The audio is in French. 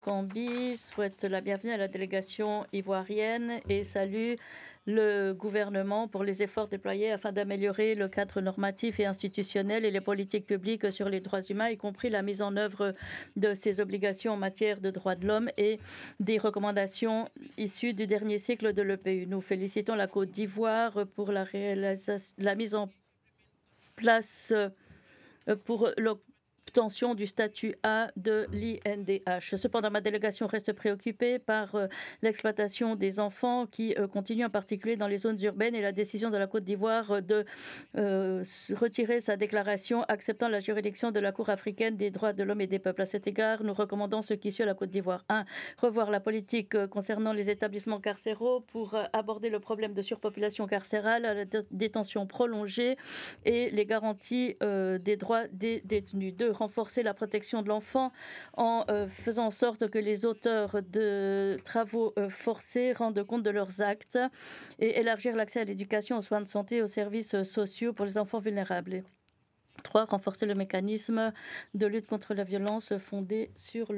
Cambi souhaite la bienvenue à la délégation ivoirienne et salue le gouvernement pour les efforts déployés afin d'améliorer le cadre normatif et institutionnel et les politiques publiques sur les droits humains, y compris la mise en œuvre de ses obligations en matière de droits de l'homme et des recommandations issues du dernier cycle de l'EPU. Nous félicitons la Côte d'Ivoire pour la mise en place pour l'obtention du statut A de l'INDH. Cependant, ma délégation reste préoccupée par l'exploitation des enfants qui continue, en particulier dans les zones urbaines, et la décision de la Côte d'Ivoire de retirer sa déclaration acceptant la juridiction de la Cour africaine des droits de l'homme et des peuples. À cet égard, nous recommandons ce qui suit à la Côte d'Ivoire. 1. Revoir la politique concernant les établissements carcéraux pour aborder le problème de surpopulation carcérale, la détention prolongée et les garanties des droits des détenus. 2. Renforcer la protection de l'enfant en faisant en sorte que les auteurs de travaux forcés rendent compte de leurs actes et élargir l'accès à l'éducation, aux soins de santé et aux services sociaux pour les enfants vulnérables. 3. Renforcer le mécanisme de lutte contre la violence fondée sur